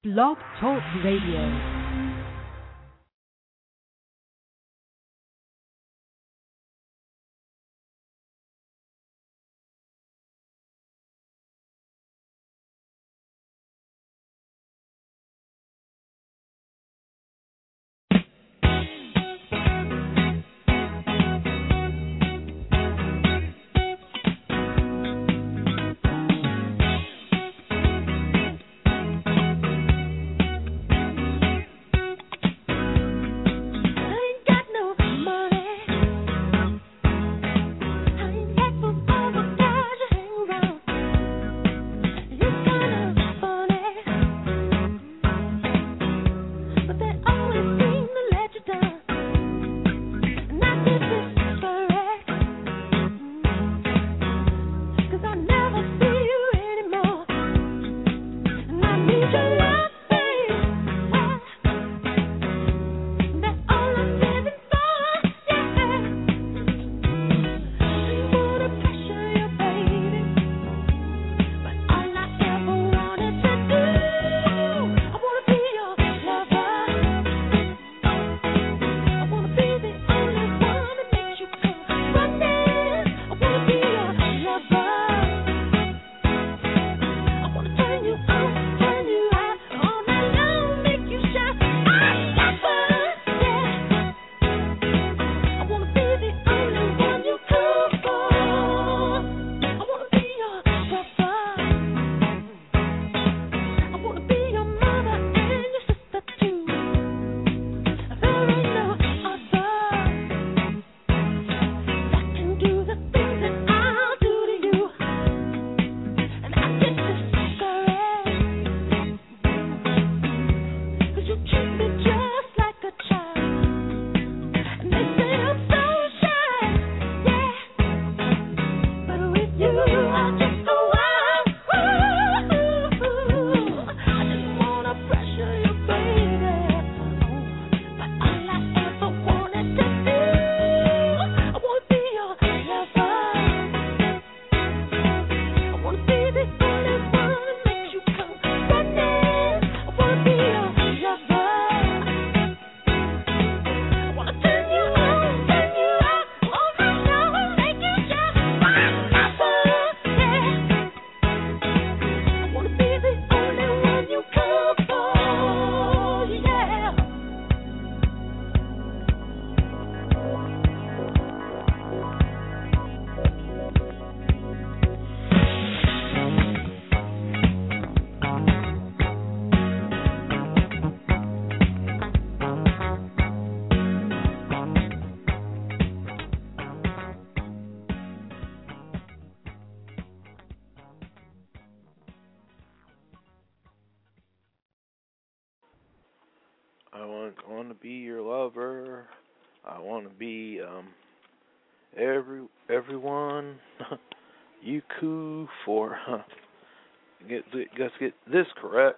Blog Talk Radio. I want to be your lover. I want to be everyone you coo for. Let's get this correct.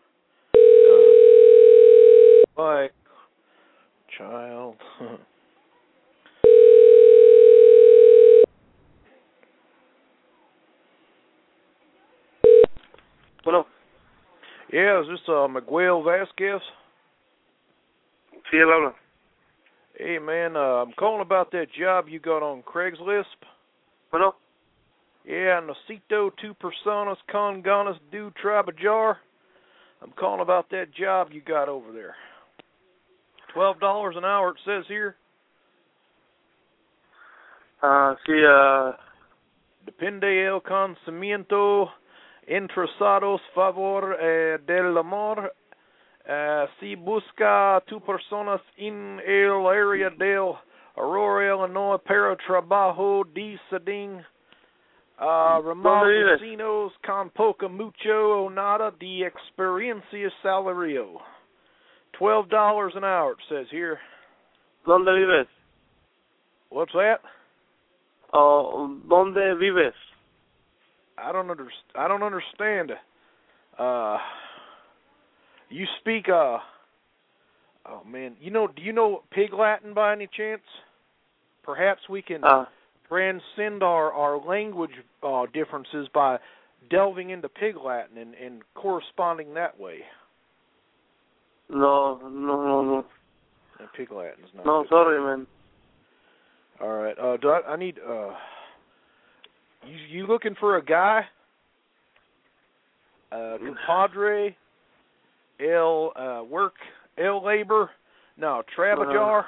Bye, child. Bueno. Yeah, is this Miguel Vasquez? Sí, él habla. Hey, man, I'm calling about that job you got on Craigslist. Bueno. Yeah, necesito tu personas con ganas de trabajar. I'm calling about that job you got over there. $12 an hour, it says here. Sí, Depende el conocimiento interesados favor del amor. Si busca tu personas en el área del Aurora, Illinois, para trabajo de setting, remote vecinos con poca, mucho o nada de experiencia salario. $12 an hour, it says here. ¿Dónde vives? What's that? ¿Dónde vives? I don't understand. You speak, oh man, do you know Pig Latin by any chance? Perhaps we can transcend our language differences by delving into Pig Latin and corresponding that way. No. And Pig Latin's not. No, good. sorry, man. All right. I need you looking for a guy? Compadre, work, labor. No, Travajar.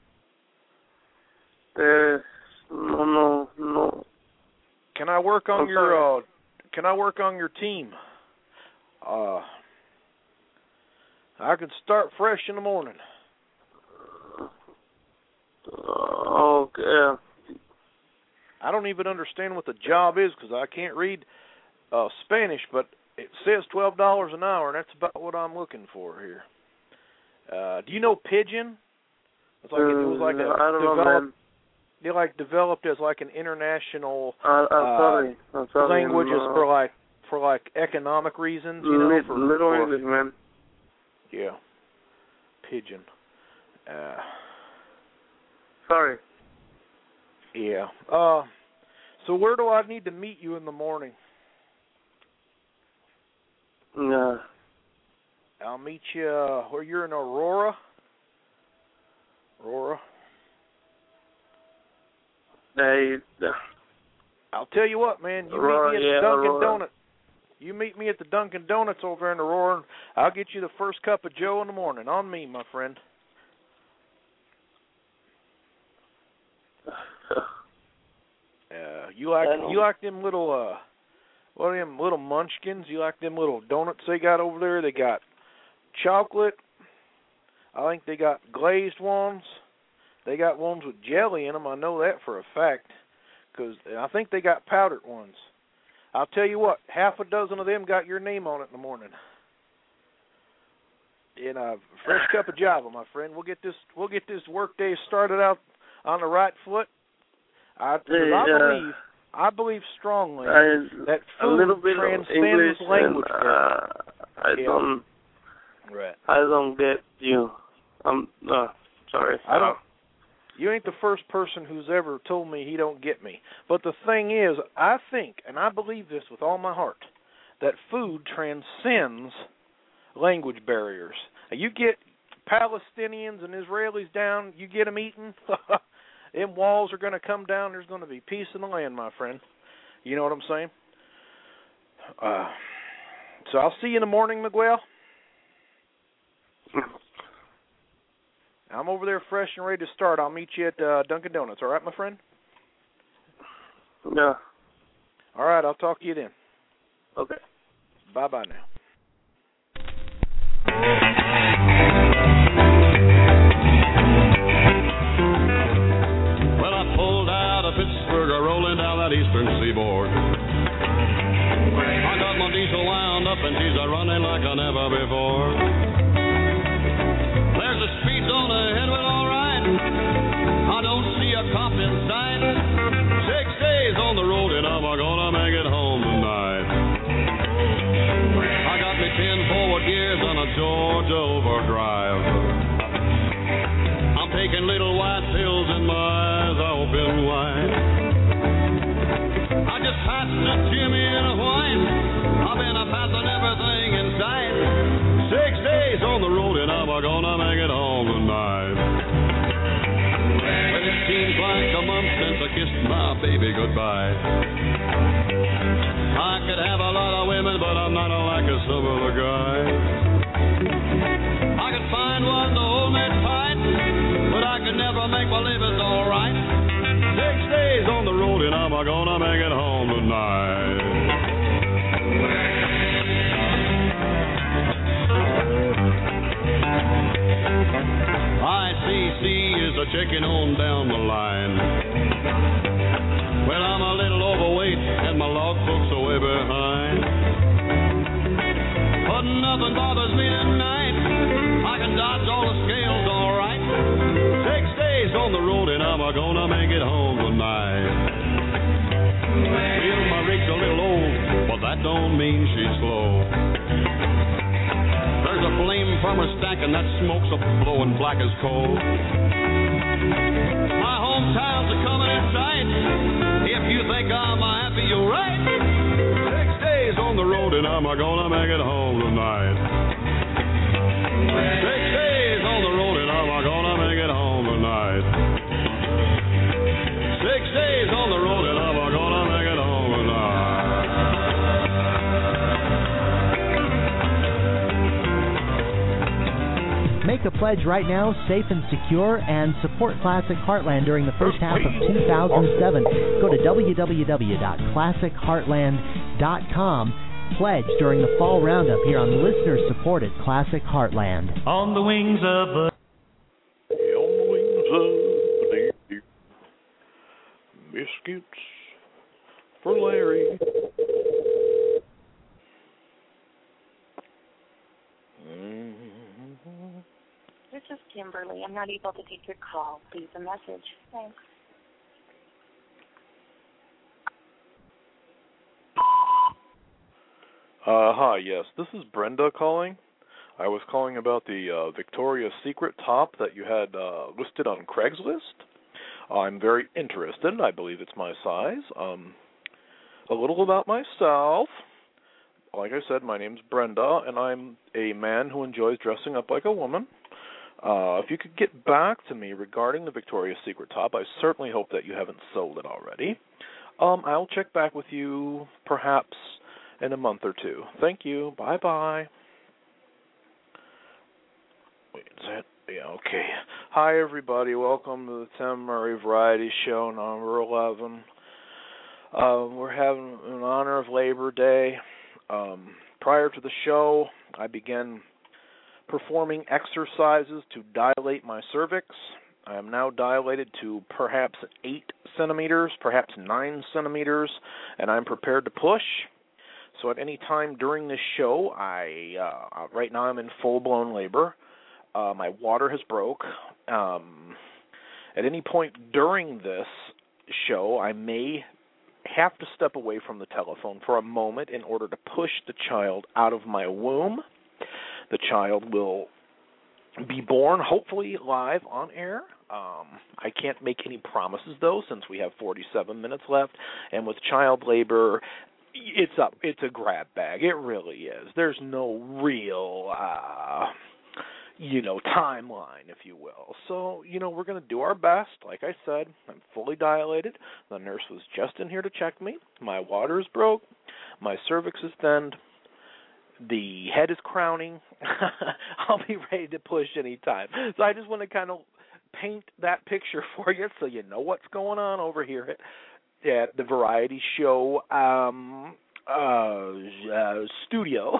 No. Can I work on your Can I work on your team? I could start fresh in the morning. Okay. I don't even understand what the job is because I can't read Spanish, but it says $12 an hour, and that's about what I'm looking for here. Do you know Pidgin? It was like a I don't know, man. They developed as like an international I'm sorry, languages no. for economic reasons. You know, little English, man. Yeah, Pidgin. Sorry. Yeah. So where do I need to meet you in the morning? Yeah. I'll meet you where you're in Aurora. I'll tell you what, man. You meet me at the Dunkin' Donuts. You meet me at the Dunkin' Donuts over in Aurora, and I'll get you the first cup of Joe in the morning. On me, my friend. You like them little what are them little munchkins? You like them little donuts they got over there? They got chocolate. I think they got glazed ones. They got ones with jelly in them. I know that for a fact because I think they got powdered ones. I'll tell you what, half a dozen of them got your name on it in the morning. And a fresh cup of Java, my friend. We'll get this work day started out on the right foot. I believe strongly that food transcends language. I don't get you. I'm sorry. You ain't the first person who's ever told me he don't get me. But the thing is, I think, and I believe this with all my heart, that food transcends language barriers. You get Palestinians and Israelis down, you get them eating, them walls are going to come down, there's going to be peace in the land, my friend. You know what I'm saying? So I'll see you in the morning, Miguel. I'm over there fresh and ready to start. I'll meet you at Dunkin' Donuts. All right, my friend? Yeah. All right, I'll talk to you then. Okay. Bye-bye now. Well, I pulled out of Pittsburgh, rolling down that eastern seaboard. I got my diesel wound up and she's running like I never before. There's a speed zone ahead, well, all right. I don't see a cop in sight. 6 days on the road and I'm gonna make it home tonight. I got me 10 forward gears on a Georgia overdrive. I'm taking little white pills and my eyes are open wide. I just passed a Jimmy in a white. I've been a passing everything in sight. 6 days on the road and I'm gonna make it home tonight. But it seems like a month since I kissed my baby goodbye. I could have a lot of women, but I'm not like some other guys. I could find one to hold me tight, but I could never make believe it's all right. 6 days on the road and I'm gonna make it home tonight. ICC is a checking on down the line. Well, I'm a little overweight and my logbook's are way behind. But nothing bothers me tonight. I can dodge all the scales all right. 6 days on the road and I'm gonna make it home tonight. Well, my rig's a little old, but that don't mean she's slow. There's a flame from her stack and that smoke's a blowing black as coal. My hometown's a coming in sight. If you think I'm happy, you're right. 6 days on the road and I'm gonna make it home tonight. 6 Make a pledge right now, safe and secure, and support Classic Heartland during the first half of 2007. Go to www.classicheartland.com. Pledge during the fall roundup here on listener-supported Classic Heartland. On the wings of a... Biscuits for Larry. This is Kimberly. I'm not able to take your call. Leave a message. Thanks. Hi, yes. This is Brenda calling. I was calling about the Victoria's Secret top that you had listed on Craigslist. I'm very interested. I believe it's my size. A little about myself. Like I said, my name's Brenda, and I'm a man who enjoys dressing up like a woman. If you could get back to me regarding the Victoria's Secret top, I certainly hope that you haven't sold it already. I'll check back with you perhaps in a month or two. Thank you. Bye-bye. Wait, is that... Yeah, okay. Hi, everybody. Welcome to the Tim Murray Variety Show, number 11. We're having in honor of Labor Day. Prior to the show, I began performing exercises to dilate my cervix. I am now dilated to perhaps 8 centimeters, perhaps 9 centimeters, and I'm prepared to push. So at any time during this show, right now I'm in full-blown labor. My water has broke. At any point during this show, I may have to step away from the telephone for a moment in order to push the child out of my womb. The child will be born, hopefully live on air. I can't make any promises, though, since we have 47 minutes left. And with child labor, it's a grab bag. It really is. There's no real... timeline, if you will. So, we're going to do our best. Like I said, I'm fully dilated. The nurse was just in here to check me. My water is broke. My cervix is thinned. The head is crowning. I'll be ready to push any time. So I just want to kind of paint that picture for you so you know what's going on over here at the Variety Show studio.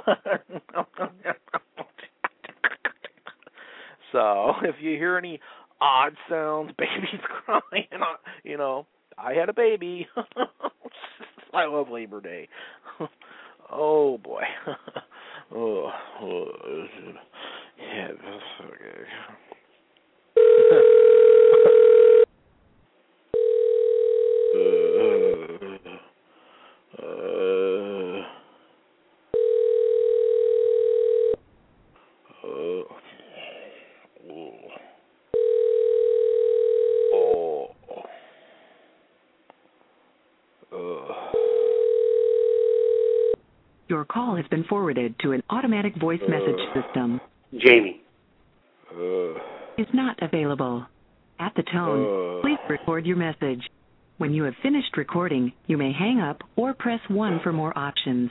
So if you hear any odd sounds, babies crying, I had a baby. I love Labor Day. Oh, boy. Yeah, that's okay. Your call has been forwarded to an automatic voice message system. Jamie. Is not available. At the tone, please record your message. When you have finished recording, you may hang up or press 1 for more options.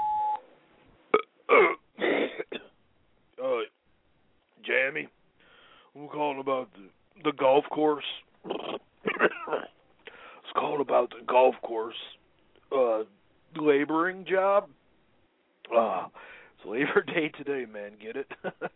Jamie, I'm calling about the golf course. It's called about the golf course laboring job. It's Labor Day today, man. Get it?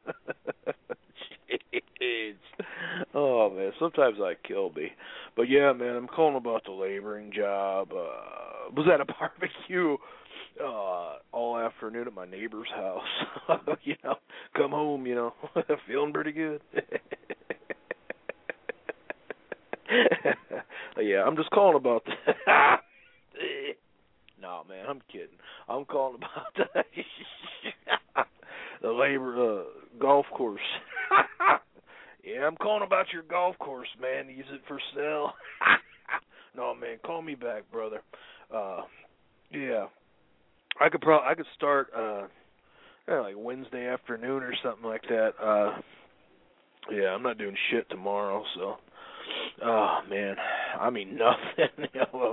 Jeez. Oh, man. Sometimes I kill me. But, yeah, man, I'm calling about the laboring job. Was at a barbecue all afternoon at my neighbor's house. Come home, feeling pretty good. Yeah, I'm just calling about that. No, man, I'm kidding. I'm calling about the labor golf course. Yeah, I'm calling about your golf course, man. Use it for sale. No, man, call me back, brother. Yeah, I could start like Wednesday afternoon or something like that. Yeah, I'm not doing shit tomorrow, so. Oh, man, I mean nothing.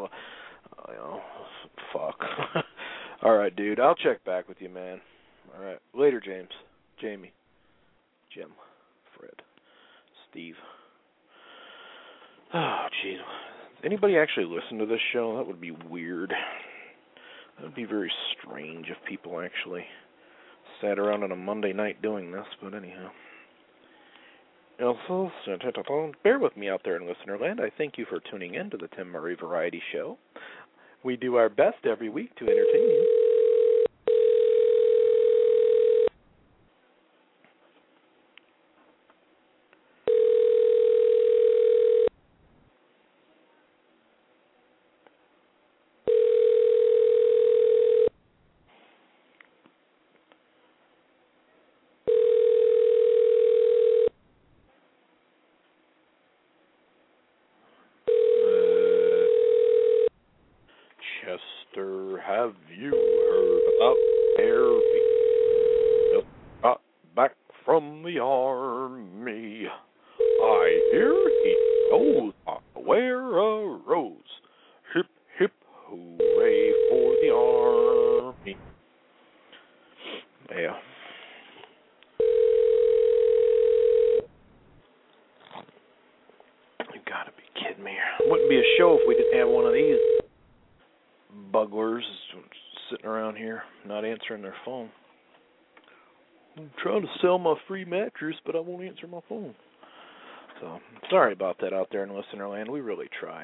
Fuck. All right, dude. I'll check back with you, man. All right. Later, James. Jamie. Jim. Fred. Steve. Oh, jeez. Anybody actually listen to this show? That would be weird. That would be very strange if people actually sat around on a Monday night doing this, but anyhow. Also, bear with me out there in Listenerland. I thank you for tuning in to the Tim Murray Variety Show. We do our best every week to entertain you. Have you heard about Harry? Just got back from the army. I hear he knows how to wear a rose. Hip, hip, hooray for the army. Yeah. You gotta be kidding me. It wouldn't be a show if we didn't have one of these bugglers sitting around here not answering their phone. I'm trying to sell my free mattress, but I won't answer my phone. So, sorry about that out there in Listenerland. We really try.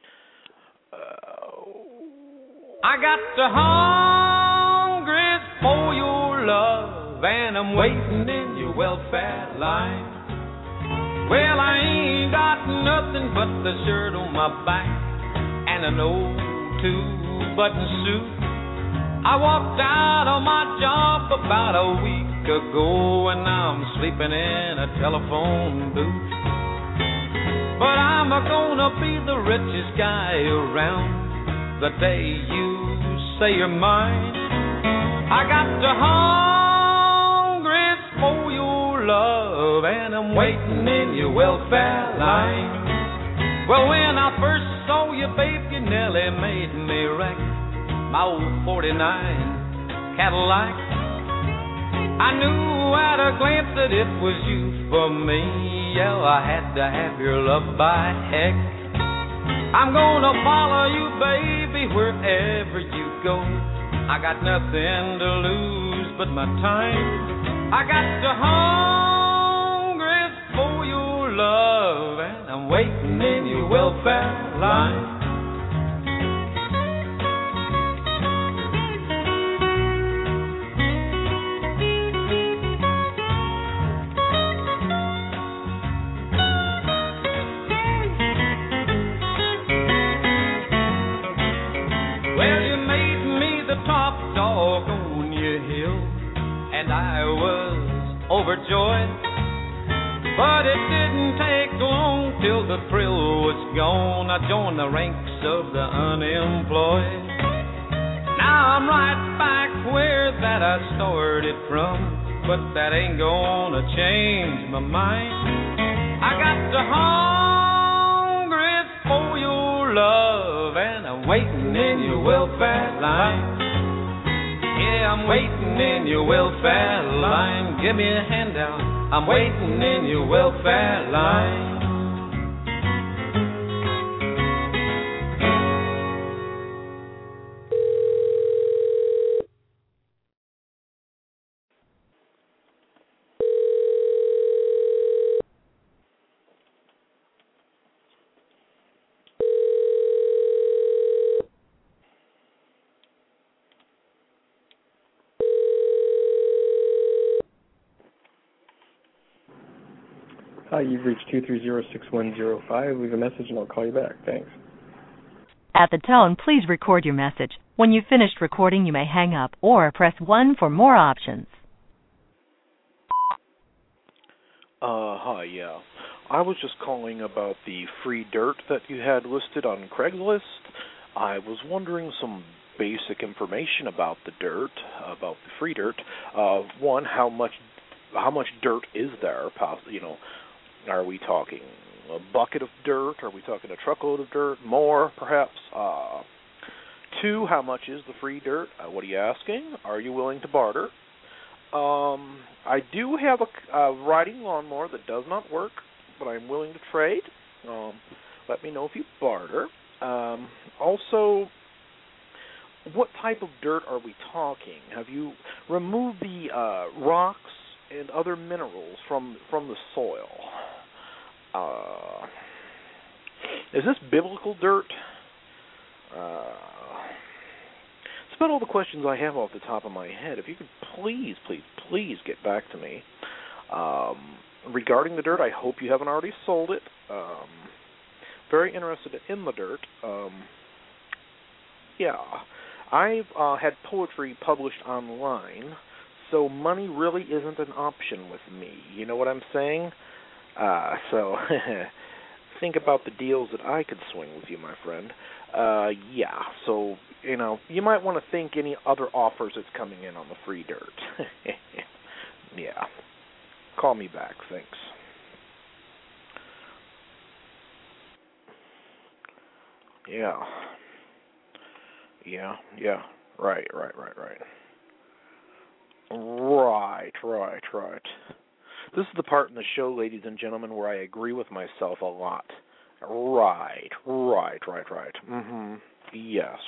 I got the hungry for your love, and I'm waiting in your welfare line. Well, I ain't got nothing but the shirt on my back and an old two-button suit. I walked out of my job about a week ago, and now I'm sleeping in a telephone booth. But I'm gonna be the richest guy around the day you say you're mine. I got the hungry for your love, and I'm waiting in your welfare line. Well, when I first saw you, babe, you nearly made me wreck my old 49 Cadillac. I knew at a glance that it was you for me. Yeah, I had to have your love by heck. I'm gonna follow you, baby, wherever you go. I got nothing to lose but my time. I got the hungry for your love, and I'm waiting in your welfare line. Well, you made me the top dog on your hill, and I was overjoyed. But it didn't take long till the thrill was gone. I joined the ranks of the unemployed. Now I'm right back where that I started from, but that ain't gonna change my mind. I got the hungry for your love, and I'm waiting in your welfare line. Yeah, I'm waiting in your welfare line. Give me a handout. I'm waiting in your welfare line. Hi, you've reached 230-6105. Leave a message and I'll call you back. Thanks. At the tone, please record your message. When you've finished recording, you may hang up or press 1 for more options. Hi, yeah. I was just calling about the free dirt that you had listed on Craigslist. I was wondering some basic information about the dirt, about the free dirt. One, how much dirt is there? You know, are we talking a bucket of dirt? Are we talking a truckload of dirt? More, perhaps? 2, how much is the free dirt? What are you asking? Are you willing to barter? I do have a riding lawnmower that does not work, but I'm willing to trade. Let me know if you barter. Also, what type of dirt are we talking? Have you removed the rocks and other minerals from the soil? Is this biblical dirt? That's about all the questions I have off the top of my head. If you could please get back to me. Regarding the dirt, I hope you haven't already sold it. Very interested in the dirt. Yeah. I've had poetry published online, so money really isn't an option with me. You know what I'm saying? So think about the deals that I could swing with you, my friend. Yeah, so, you might want to think any other offers that's coming in on the free dirt. Yeah. Call me back, thanks. Yeah. Right. This is the part in the show, ladies and gentlemen, where I agree with myself a lot. Right. Mm-hmm. Yes,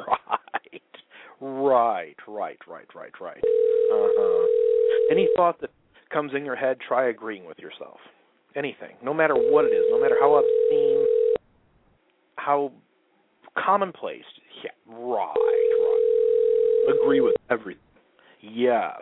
right. Uh-huh. Any thought that comes in your head, try agreeing with yourself. Anything, no matter what it is, no matter how obscene, how commonplace. Yeah, right. Agree with everything. Yes.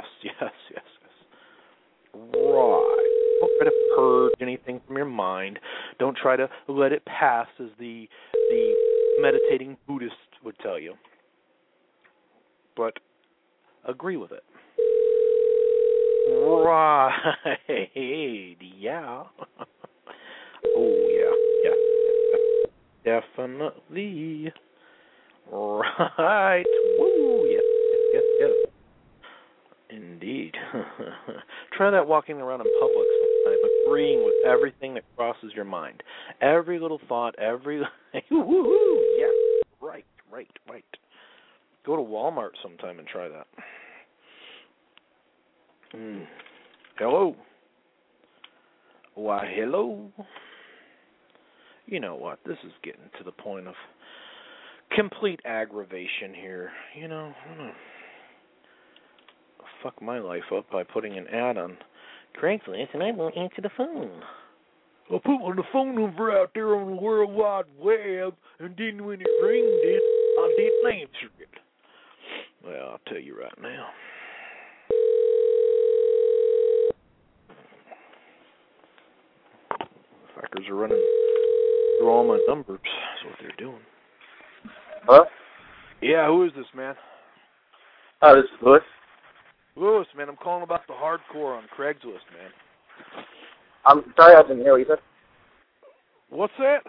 Right. Don't try to purge anything from your mind. Don't try to let it pass, as the meditating Buddhist would tell you. But agree with it. Right. Yeah. Oh, yeah. Definitely. Right. Woo. Yes. Indeed. Try that walking around in public sometime, agreeing with everything that crosses your mind. Every little thought, every... Woo-hoo. Yeah. Right. Go to Walmart sometime and try that. Hello. Why, hello. You know what? This is getting to the point of complete aggravation here. I'm gonna fuck my life up by putting an ad on Craigslist, and I won't answer the phone. I'll put the phone number out there on the World Wide Web, and then when it rings, I didn't answer it. Well, I'll tell you right now. Fuckers are running through all my numbers. That's what they're doing. Hello? Yeah, who is this, man? This is Lewis. Lewis, man, I'm calling about the hardcore on Craigslist, man. I'm sorry, I didn't hear what you said. What's that?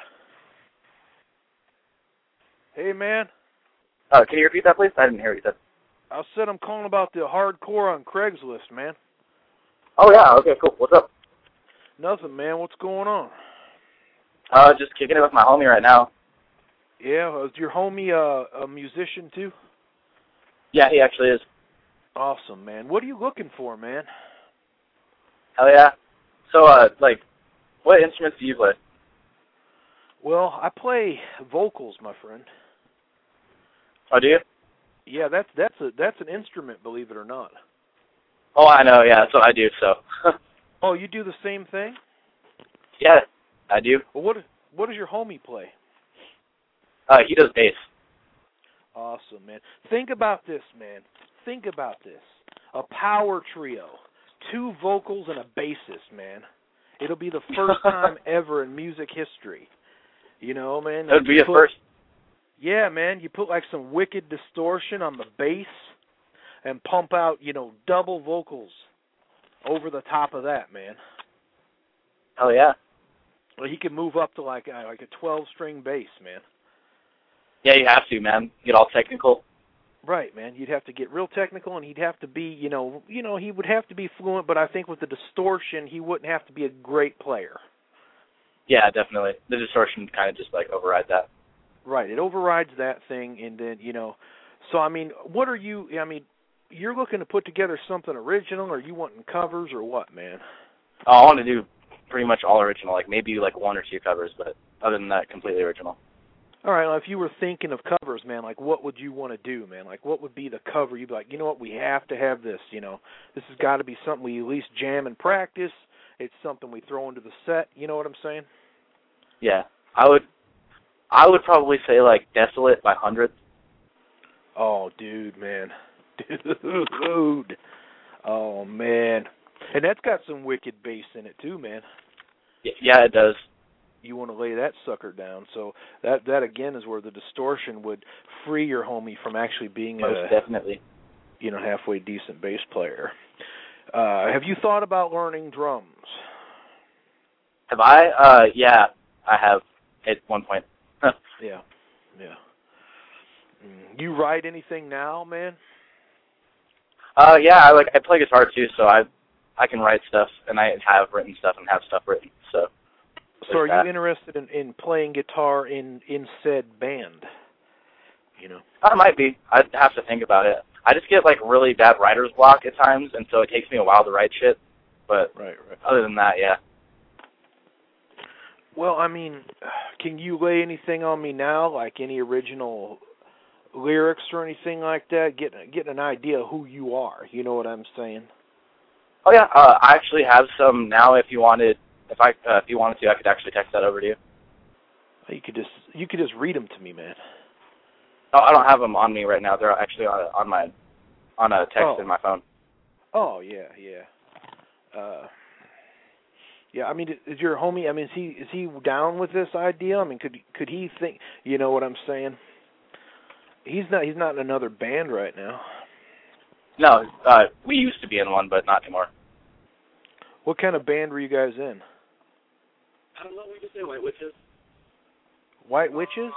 Hey, man. Can you repeat that, please? I didn't hear what you said. I said I'm calling about the hardcore on Craigslist, man. Oh, yeah, okay, cool. What's up? Nothing, man. What's going on? Just kicking it with my homie right now. Yeah, is your homie a musician, too? Yeah, he actually is. Awesome, man. What are you looking for, man? Hell yeah. So, what instruments do you play? Well, I play vocals, my friend. Oh, do you? Yeah, that's an instrument, believe it or not. Oh, I know, yeah, that's what I do, so. Oh, you do the same thing? Yeah, I do. Well, what does your homie play? He does bass. Awesome, man. Think about this, man. Think about this. A power trio. 2 vocals and a bassist, man. It'll be the first time ever in music history. You know, man. That would be a first. Yeah, man. You put like some wicked distortion on the bass and pump out, double vocals over the top of that, man. Hell yeah. Well, he can move up to like a 12-string bass, man. Yeah, you have to, man. Get all technical. Right, man. You'd have to get real technical, and he'd have to be, he would have to be fluent, but I think with the distortion, he wouldn't have to be a great player. Yeah, definitely. The distortion kind of just, overrides that. Right. It overrides that thing, and then, so, what are you, you're looking to put together something original, or you wanting covers, or what, man? Oh, I want to do pretty much all original, like maybe like 1 or 2 covers, but other than that, completely original. All right, well, if you were thinking of covers, man, like what would you want to do, man? Like what would be the cover you'd be like, you know what, we have to have this, you know. This has got to be something we at least jam and practice. It's something we throw into the set, you know what I'm saying? Yeah. I would probably say like Desolate by Hundredth. Oh, dude, man. Dude. Oh, man. And that's got some wicked bass in it too, man. Yeah, it does. You want to lay that sucker down. So that again is where the distortion would free your homie from actually being definitely, you know, halfway decent bass player. Have you thought about learning drums? Have I? Yeah, I have at one point. Yeah. You write anything now, man? Yeah, I play guitar too, so I can write stuff, and I have written stuff and have stuff written. So are you interested in playing guitar in said band? You know, I might be. I'd have to think about it. I just get like really bad writer's block at times, and so it takes me a while to write shit. But right. Other than that, yeah. Well, I mean, can you lay anything on me now, like any original lyrics or anything like that? Getting an idea of who you are. You know what I'm saying? Oh yeah, I actually have some now. If you wanted to, I could actually text that over to you. You could just read them to me, man. Oh, I don't have them on me right now. They're actually on a text in my phone. Oh yeah. Yeah, I mean, is your homie? I mean, is he down with this idea? I mean, could he think? You know what I'm saying? He's not in another band right now. No, we used to be in one, but not anymore. What kind of band were you guys in? I don't know. We just say White Witches. White Witches?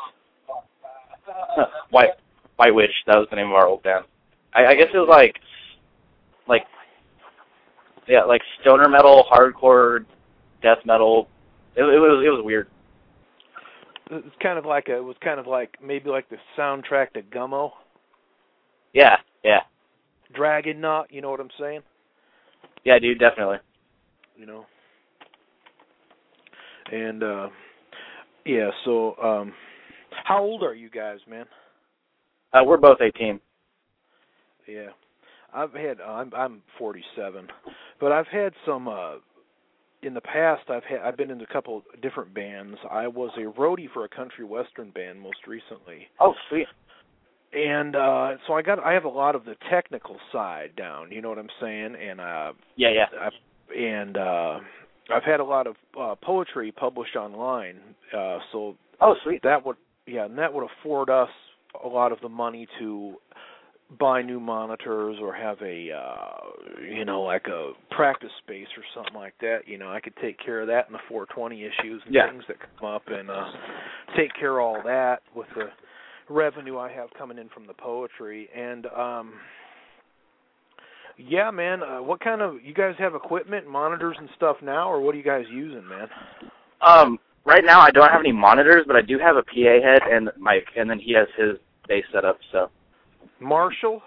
White Witch. That was the name of our old band. I guess it was like stoner metal, hardcore, death metal. It was weird. It was kind of like maybe like the soundtrack to Gummo. Yeah. Dragon Knot, you know what I'm saying? Yeah, dude, definitely. You know. And yeah, so how old are you guys, man? We're both 18. Yeah. I'm 47, but I've had some in the past. I've been in a couple different bands. I was a roadie for a country western band most recently. Oh, sweet. And so I have a lot of the technical side down. You know what I'm saying? And yeah. I've had a lot of poetry published online. So sweet. That would afford us a lot of the money to buy new monitors or have a like a practice space or something like that. You know, I could take care of that in the 420 issues and things that come up, and take care of all that with the revenue I have coming in from the poetry. And yeah, man, what kind of, you guys have equipment, monitors and stuff now, or what are you guys using, man? Right now I don't have any monitors, but I do have a PA head and mic, and then he has his bass set up, so. Marshall?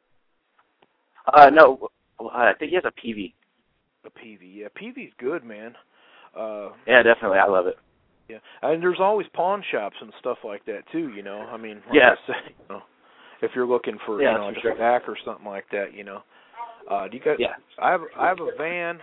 No, I think he has a PV. A PV, yeah. PV's good, man. Yeah, definitely. I love it. Yeah, and there's always pawn shops and stuff like that too. You know, I mean, like I say, you know, if you're looking for like a back or something like that, you know. Do you guys? Yeah. I have a van.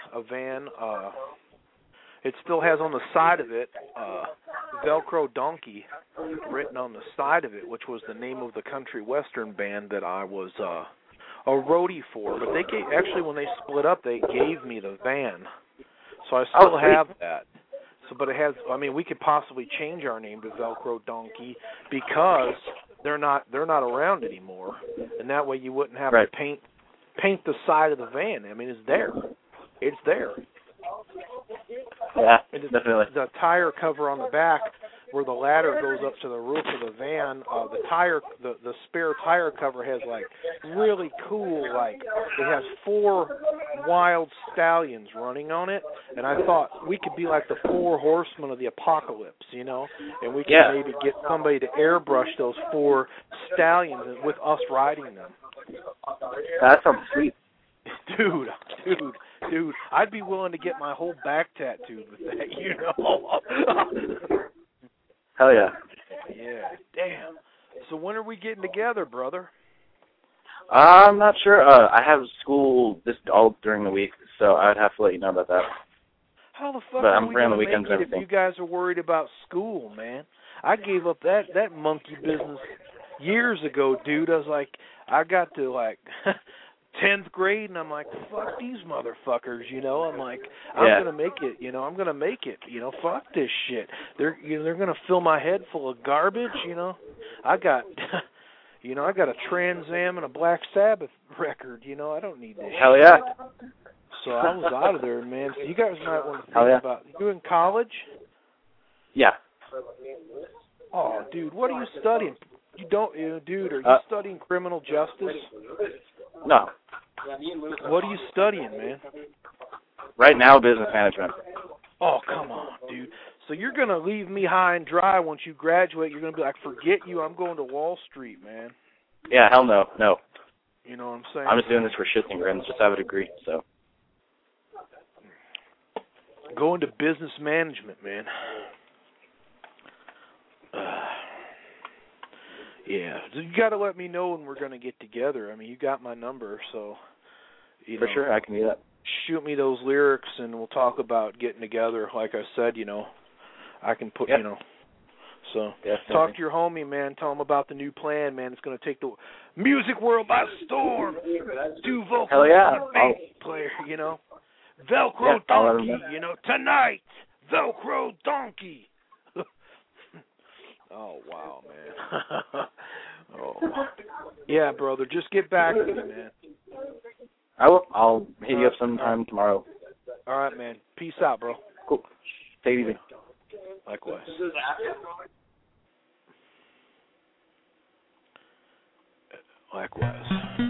It still has on the side of it Velcro Donkey written on the side of it, which was the name of the country western band that I was a roadie for. But they actually, when they split up, they gave me the van, so I still have that. So, but it has. I mean, we could possibly change our name to Velcro Donkey because they're not around anymore, and that way you wouldn't have to paint the side of the van. I mean, it's there. It's there. Yeah, definitely. The tire cover on the back, where the ladder goes up to the roof of the van, the spare tire cover has like really cool, like it has 4 wild stallions running on it, and I thought we could be like the 4 horsemen of the apocalypse, you know, and we could maybe get somebody to airbrush those 4 stallions with us riding them. That sounds sweet. Dude, I'd be willing to get my whole back tattooed with that, you know. Hell yeah. Yeah, damn. So when are we getting together, brother? I'm not sure. I have school all during the week, so I'd have to let you know about that. How the fuck but are I'm we free on the going to weekends make and it if everything. you guys are worried about school, man? I gave up that monkey business years ago, dude. I was like, I got to, 10th grade, and I'm like, fuck these motherfuckers, you know? I'm like, I'm going to make it, you know? I'm going to make it, you know? Fuck this shit. They're going to fill my head full of garbage, you know? I got... You know, I got a Trans Am and a Black Sabbath record. You know, I don't need this. Hell yeah. So I was out of there, man. So you guys might want to think about. You in college? Yeah. Oh, dude, what are you studying? You don't, dude. Are you studying criminal justice? No. What are you studying, man? Right now, business management. Oh, come on, dude. So you're going to leave me high and dry once you graduate. You're going to be like, forget you, I'm going to Wall Street, man. Yeah, hell no. You know what I'm saying? I'm just doing this for shits and grins, just have a degree, so. Go into business management, man. Yeah, so you got to let me know when we're going to get together. I mean, you got my number, so. For sure, I can do that. Shoot me those lyrics, and we'll talk about getting together. Like I said, you know. I can put, you know, so talk to your homie, man. Tell him about the new plan, man. It's going to take the music world by storm. Do vocals, hell yeah. bass player, you know. Velcro Donkey, you know, tonight. Velcro Donkey. Oh, wow, man. Oh. Yeah, brother, just get back to me, man. I will. I'll hit you up sometime tomorrow. All right, man. Peace out, bro. Cool. Take it easy. Likewise. Likewise.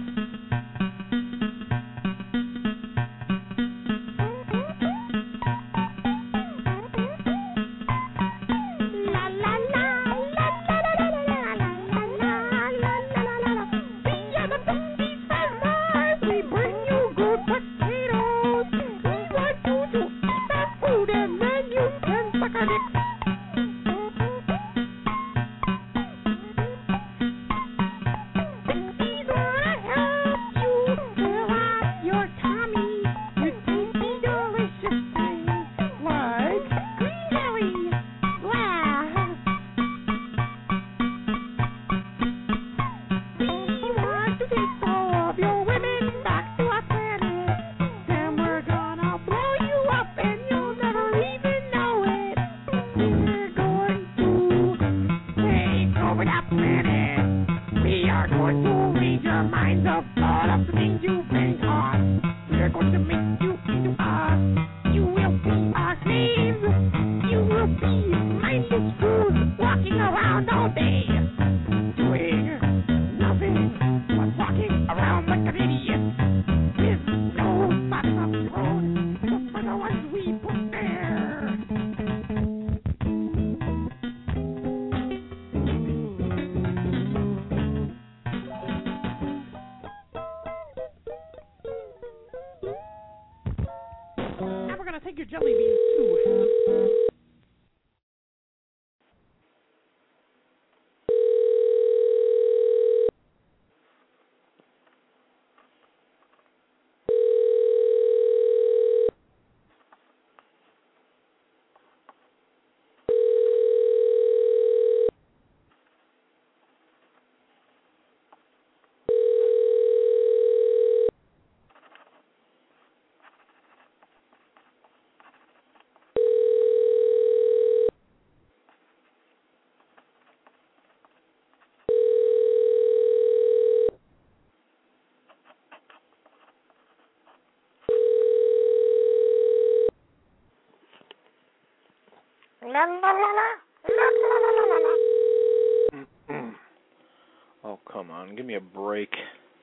Oh, come on. Give me a break.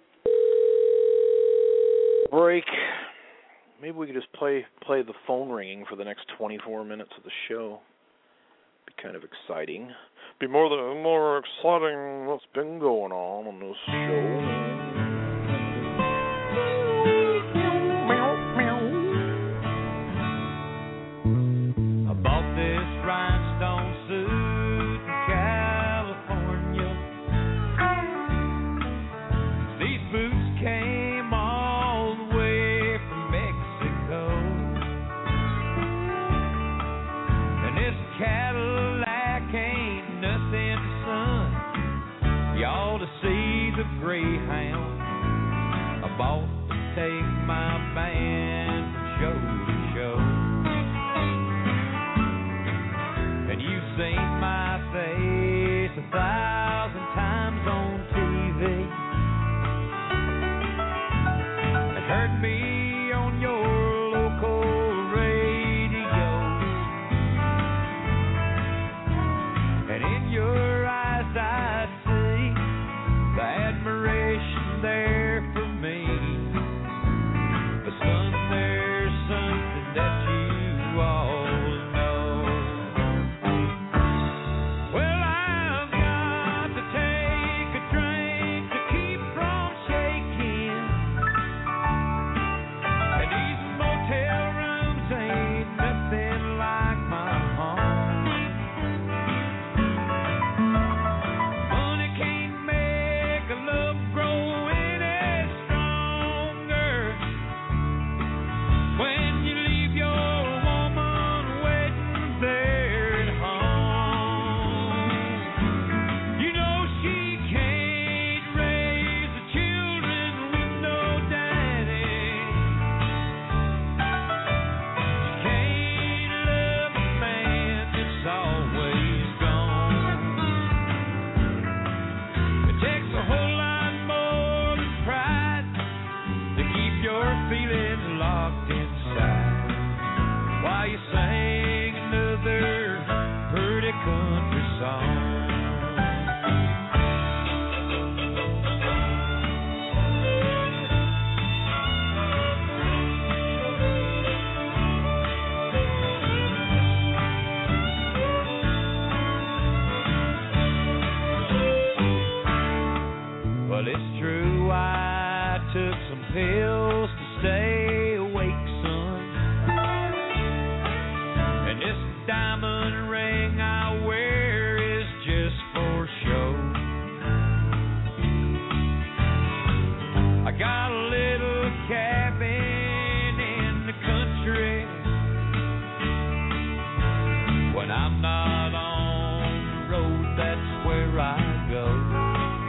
Maybe we could just play the phone ringing for the next 24 minutes of the show. Be kind of exciting. Be more exciting what's been going on this show. Greyhound I bought to take my band from show to show. And you've seen my face 1,000 times on TV and heard me on your local radio. And in your eyes I see the admiration there for me. But son, there's something that you all know. Well, I've got to take a drink to keep from shaking. And these motel rooms ain't nothing like my home. Money can't make a love grow any stronger. When you leave your woman waiting there at home, you know she can't raise the children with no daddy. She can't love a man that's always gone. It takes a whole lot more than pride to keep your feelings locked inside while you sing another pretty country song. Well, it's true, I took some pills to stay awake, son. And this diamond ring I wear is just for show. I got a little cabin in the country. When I'm not on the road, that's where I go.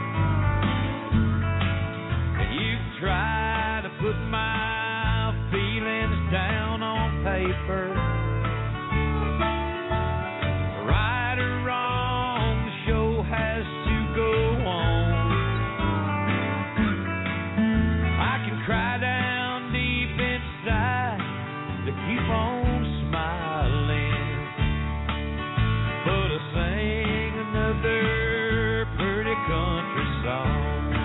Try to put my feelings down on paper. Right or wrong, the show has to go on. I can cry down deep inside to keep on smiling, but I sing another pretty country song.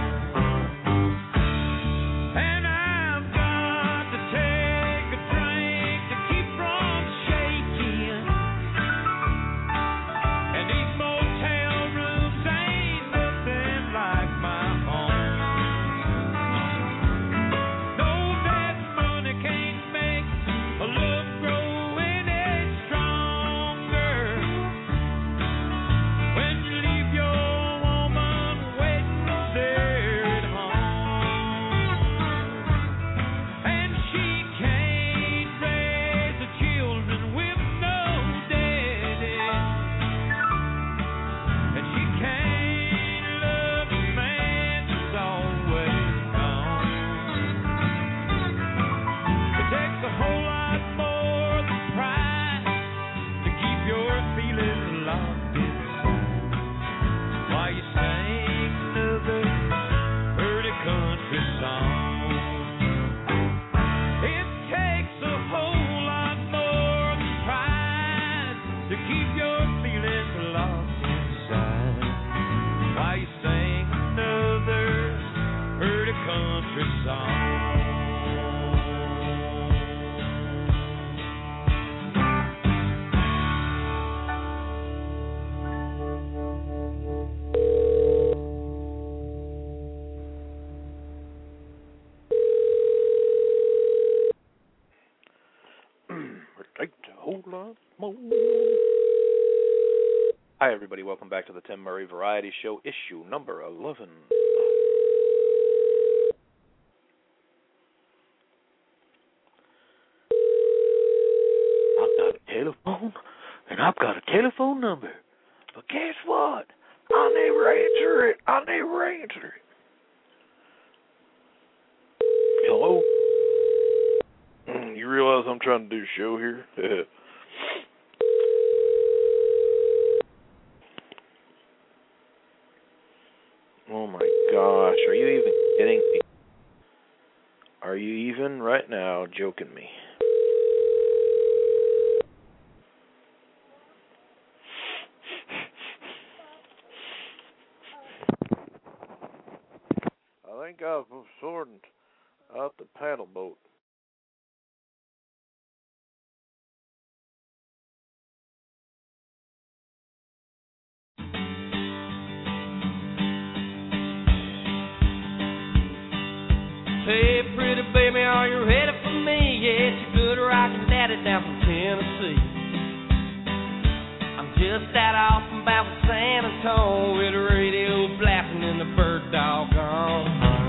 Hi, everybody. Welcome back to the Tim Murray Variety Show, issue number 11. I've got a telephone, and I've got a telephone number. But guess what? I never answer it. You realize I'm trying to do a show here? Oh my gosh, are you even kidding me? Are you even right now joking me? I think I was sorting out the paddle boat. Hey, pretty baby, are you ready for me? Yeah, it's your good rockin' daddy down from Tennessee. I'm just that off and back with San Antonio with the radio blasting and the bird dog on.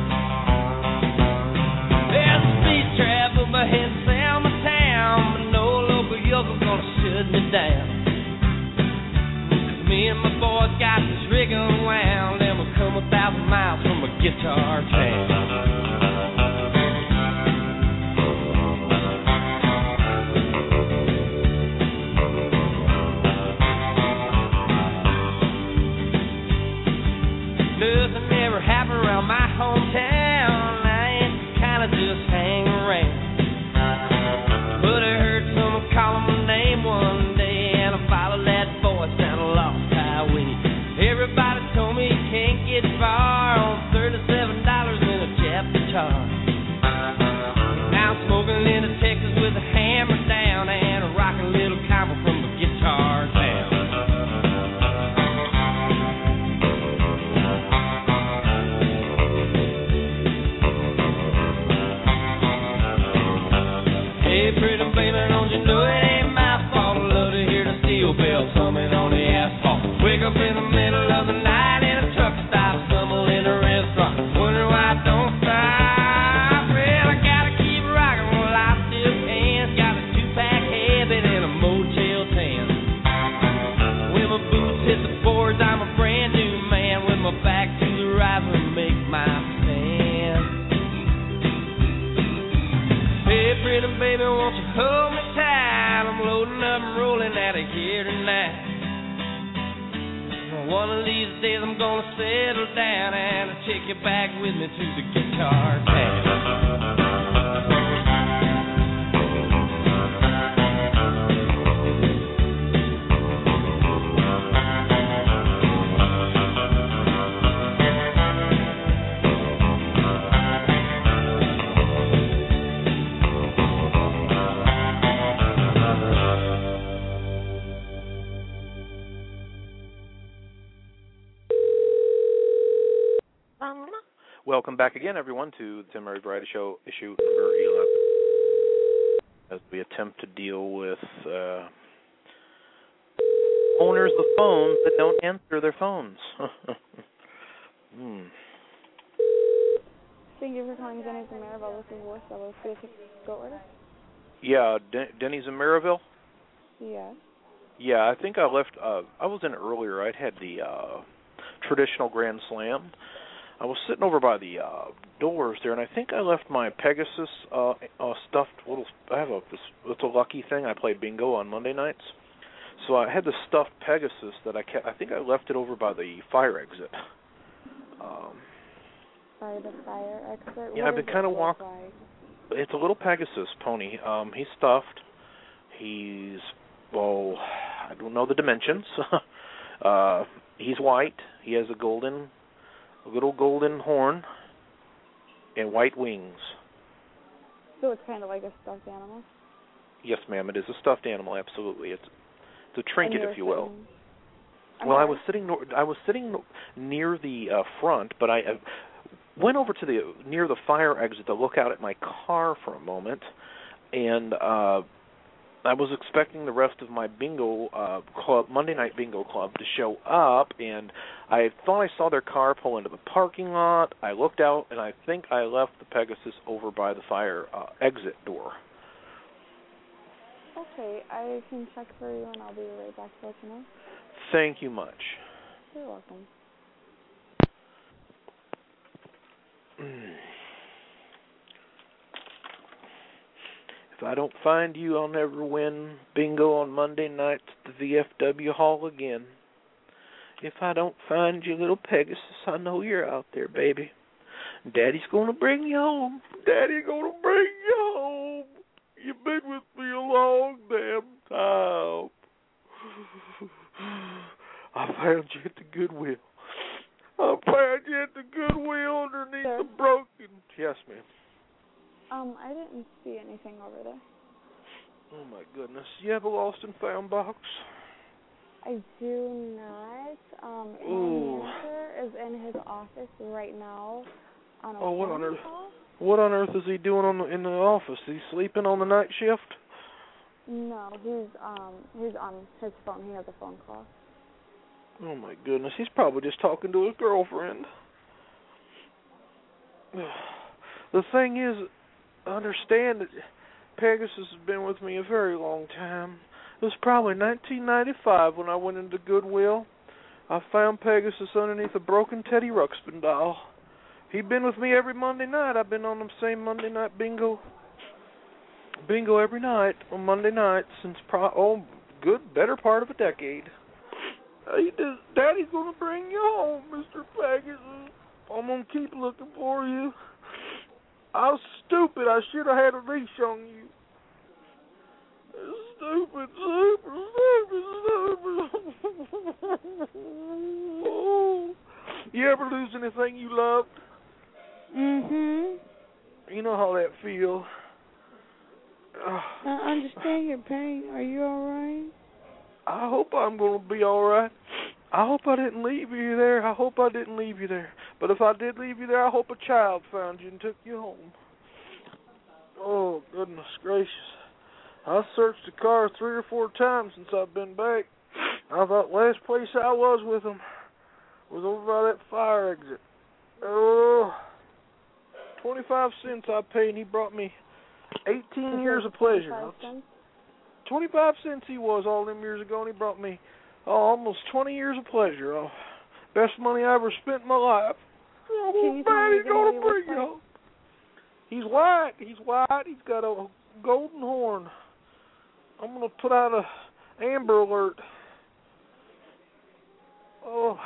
There's a speed trap up ahead in Selma town, but no local yokel gonna shut me down. 'Cause me and my boys got this rig unwound, and we'll come 1,000 miles from a guitar town. Nothing ever happened around my hometown. I ain't kinda just hang around. But I heard someone calling my name one day, and I followed that voice down a lost highway. Everybody told me you can't get far on $37 in a Jap guitar. Now I'm smoking into Texas with a hammer down and a rockin' little combo from a guitar town. Hey, pretty baby, don't you know it ain't my fault? I love to hear the steel bells humming on the asphalt. Wake up in the middle of the night in a truck stop, stumble in a restaurant, wonder why I don't stop. Well, I gotta keep rocking while I still can. Got a 2-pack habit and a Motel 10. When my boots hit the boards, I'm a brand new man. With my back to the river, make my stand. Hey, pretty baby, won't you hold me tight? I'm loading up and rolling out of here tonight. One of these days I'm gonna settle down and I'll take you back with me to the guitar town. Welcome back again, everyone, to the Tim Murray Variety Show, issue number 11. As we attempt to deal with owners of phones that don't answer their phones. Thank you for calling Denny's in Maryville. This is Warsaw. Could I take a go order? Yeah, Denny's in Maryville? Yeah. Yeah, I think I left, I was in earlier. I'd had the traditional Grand Slam. I was sitting over by the doors there, and I think I left my Pegasus stuffed little. It's a lucky thing. I play bingo on Monday nights, so I had the stuffed Pegasus that I kept. I think I left it over by the fire exit. By the fire exit. Yeah, I've been kind of walking. It's a little Pegasus pony. He's stuffed. He's I don't know the dimensions. He's white. He has a little golden horn and white wings. So it's kind of like a stuffed animal? Yes, ma'am, it is a stuffed animal, absolutely. It's a trinket, if you will. Well, I was sitting near the front, but I went over to near the fire exit to look out at my car for a moment, and I was expecting the rest of my bingo club, Monday night bingo club, to show up, and I thought I saw their car pull into the parking lot. I looked out, and I think I left the Pegasus over by the fire exit door. Okay, I can check for you, and I'll be right back to let you know. Thank you much. You're welcome. If I don't find you, I'll never win bingo on Monday nights at the VFW Hall again. If I don't find you, little Pegasus, I know you're out there, baby. Daddy's gonna bring you home. Daddy's gonna bring you home. You've been with me a long damn time. I found you at the Goodwill. I found you at the Goodwill underneath the broken... Yes, ma'am. I didn't see anything over there. Oh, my goodness. You have a lost and found box? I do not. My manager is in his office right now on a phone call. What on earth is he doing in the office? Is he sleeping on the night shift? No, he's on his phone. He has a phone call. Oh, my goodness. He's probably just talking to his girlfriend. The thing is, I understand that Pegasus has been with me a very long time. It was probably 1995 when I went into Goodwill. I found Pegasus underneath a broken Teddy Ruxpin doll. He'd been with me every Monday night. I've been on the same Monday night bingo every night on Monday nights since better part of a decade. Daddy's gonna bring you home, Mr. Pegasus. I'm gonna keep looking for you. I was stupid. I should have had a leash on you. Stupid. Oh. You ever lose anything you loved? You know how that feels. I understand your pain. Are you all right? I hope I'm going to be all right. I hope I didn't leave you there. But if I did leave you there, I hope a child found you and took you home. Oh, goodness gracious. I searched the car 3 or 4 times since I've been back. I thought last place I was with him was over by that fire exit. Oh, 25 cents I paid, and he brought me 18 years of pleasure. 25 cents he was all them years ago, and he brought me almost 20 years of pleasure. Oh, best money I ever spent in my life. Oh, man, he's going to bring you home. He's white. He's got a golden horn. I'm going to put out a Amber Alert. Oh.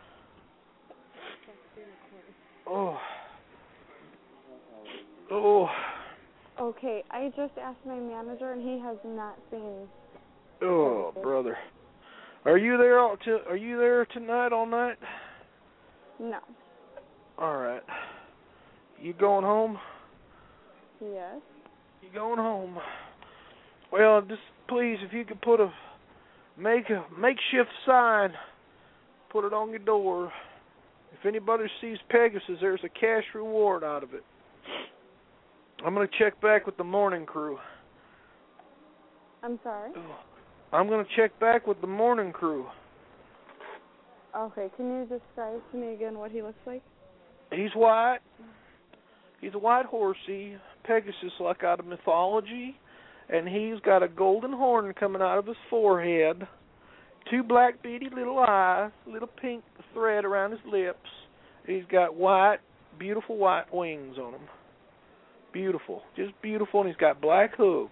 Okay, I just asked my manager, and he has not seen. Oh, brother. Are you there tonight all night? No. All right. You going home? Yes. You going home? Well, just please, if you could make a makeshift sign, put it on your door. If anybody sees Pegasus, there's a cash reward out of it. I'm going to check back with the morning crew. I'm sorry? I'm going to check back with the morning crew. Okay, can you describe to me again what he looks like? He's white. He's a white horsey, Pegasus like out of mythology, and he's got a golden horn coming out of his forehead, 2 black beady little eyes, little pink thread around his lips. He's got beautiful white wings on him. Beautiful, just beautiful, and he's got black hooves.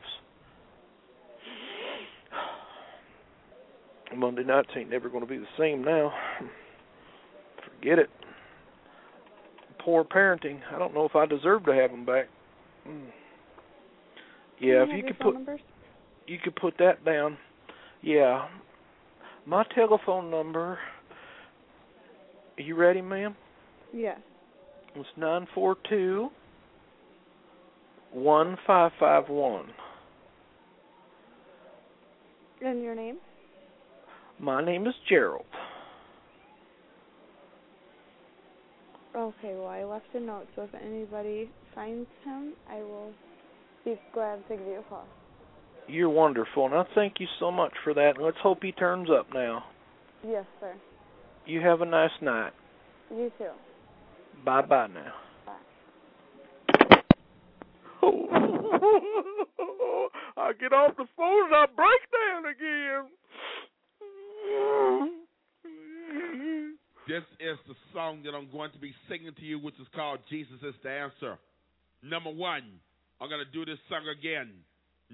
Monday nights ain't never going to be the same now. Forget it. Poor parenting. I don't know if I deserve to have them back. Yeah, if you could put that down. Yeah. My telephone number. Are you ready, ma'am? Yes. It's 942-1551. And your name? My name is Gerald. Okay, well, I left a note, so if anybody finds him, I will be glad to give you a call. You're wonderful, and I thank you so much for that. Let's hope he turns up now. Yes, sir. You have a nice night. You too. Bye-bye now. Bye. I get off the phone and I break down again. This is the song that I'm going to be singing to you, which is called Jesus is the Answer. Number 1, I'm going to do this song again.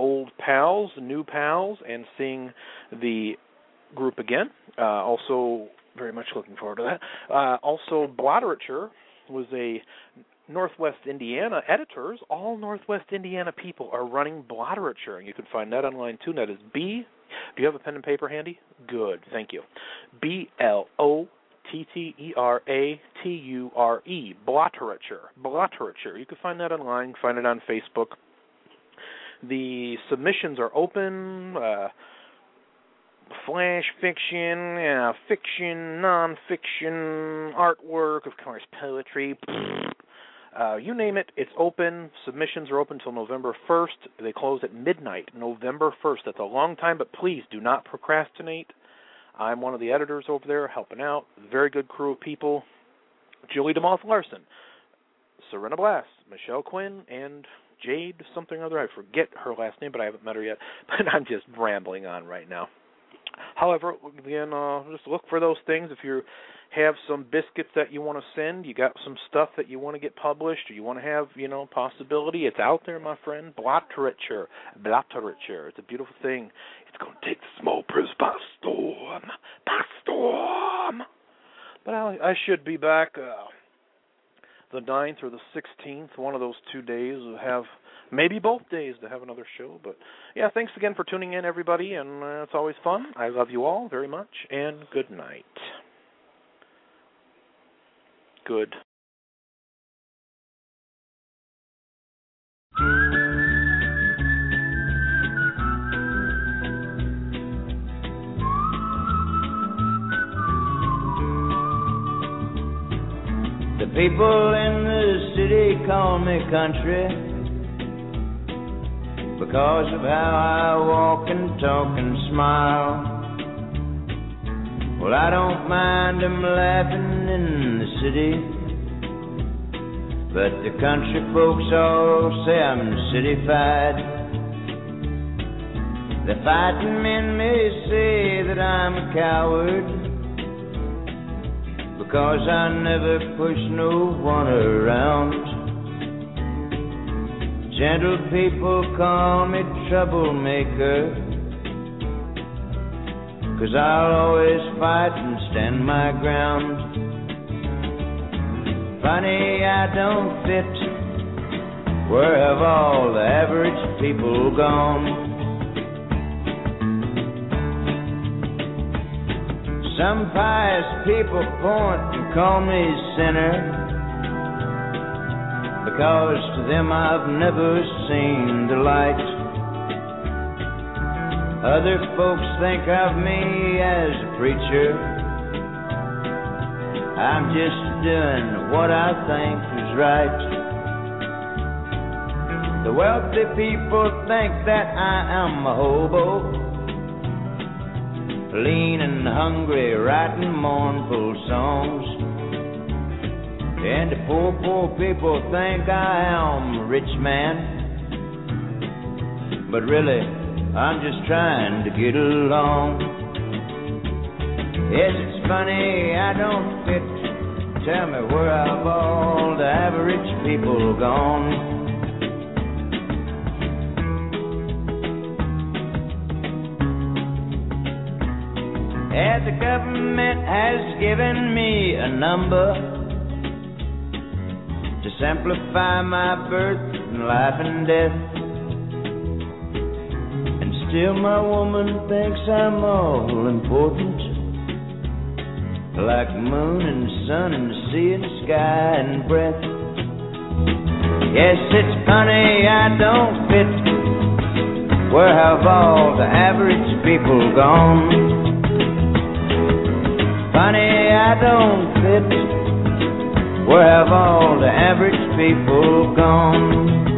old pals, new pals, and seeing the group again. Also, very much looking forward to that. Also, Blotterature was a Northwest Indiana editors. All Northwest Indiana people are running Blotterature, and you can find that online too. That is B. Do you have a pen and paper handy? Good, thank you. BLOTTERATURE. Blotterature. Blotterature. You can find that online. Find it on Facebook. The submissions are open. Flash fiction, fiction, non-fiction, artwork, of course, poetry. You name it, it's open. Submissions are open until November 1st. They close at midnight, November 1st. That's a long time, but please do not procrastinate. I'm one of the editors over there helping out. Very good crew of people. Julie DeMoth Larson, Serena Blass, Michelle Quinn, and Jade something or other. I forget her last name, but I haven't met her yet. But I'm just rambling on right now. However, again, just look for those things. If you have some biscuits that you want to send, you got some stuff that you want to get published, or you want to have, possibility, it's out there, my friend. Blotterature. Blotterature. It's a beautiful thing. It's going to take the small press by storm. By storm. But I should be back the 9th or the 16th, one of those 2 days. We'll have maybe both days to have another show. But, yeah, thanks again for tuning in, everybody, and it's always fun. I love you all very much, and good night. Good. The people in the city call me country because of how I walk and talk and smile. Well, I don't mind them laughing in the city, but the country folks all say I'm city-fied. The fighting men may say that I'm a coward because I never push no one around. Gentle people call me troublemaker, 'cause I'll always fight and stand my ground. Funny I don't fit, where have all the average people gone? Some pious people point and call me sinner, because to them I've never seen the light. Other folks think of me as a preacher. I'm just doing what I think is right. The wealthy people think that I am a hobo, lean and hungry, writing mournful songs. And the poor, poor people think I am a rich man, but really I'm just trying to get along. Yes, it's funny I don't fit. Tell me, where have all the average people gone? As the government has given me a number to simplify my birth and life and death, still my woman thinks I'm all important, like moon and sun and sea and sky and breath. Yes, it's funny I don't fit. Where have all the average people gone? Funny I don't fit. Where have all the average people gone?